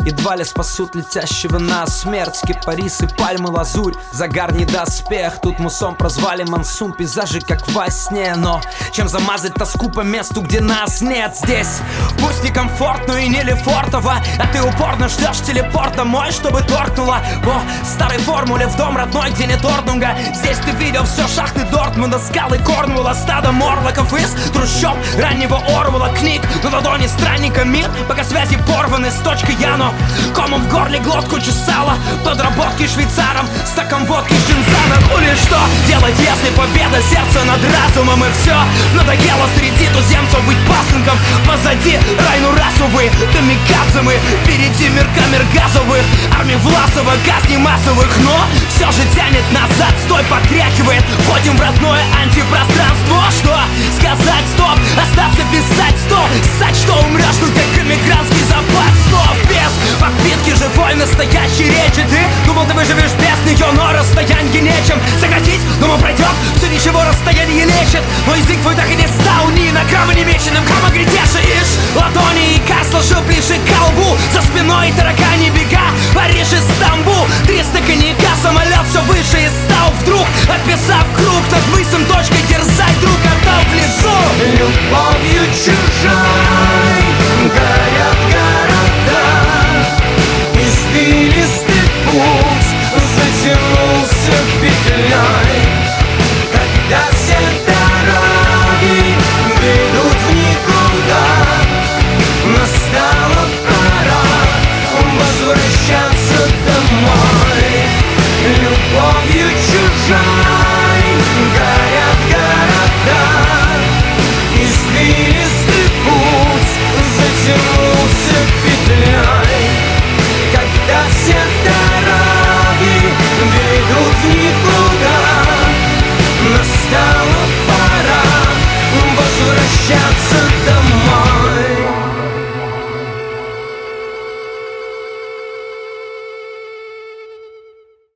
едва ли спасут летящего нас смерть. Кипарисы, пальмы, лазурь, загар не доспех. Тут мусом прозвали Мансум, пейзажи как во сне. Но чем замазать тоску по месту, где нас нет? Здесь пусть некомфортно и не лефортово, а ты упорно ждешь телепорт домой, чтобы торкнуло по старой формуле в дом родной, где нет Ордунга. Здесь ты видел все шахты Дортмунда, скалы Корнвула, стадо морлоков из трущоб раннего Орвула. Книг на ладони странника мир, пока связи порваны с точкой Яно. Комом в горле глотку чесала, подработки швейцаром, стаком водки с Чинзана. Ну или что делать, если победа сердца над разумом? И все надоело среди туземцев быть пасынком. Позади райну расовый, камикадзе мы, впереди мир камер газовых, армии Власова, казни массовых. Но все же тянет назад, стой, потряхивает. Входим в родное антипространство. Что сказать, стоп, остаться писать, стоп, ссать, что умрешь, тут как эмигрантский запас слов. Без подпитки живой настоящей речи. Ты думал, ты выживешь без нее, но расстояние нечем сократить. Думал, пройдет, все ничего, расстояние лечит. Но язык твой так и не стал ни на грамма не меченым. Кама грядешаешь ладони, и Кар сложил ближе к колбу. За спиной таракани бега, Париж и Стамбул. 300 коньяка, самолет все выше и стал вдруг, описав круг над мысом точкой, дерзать друг от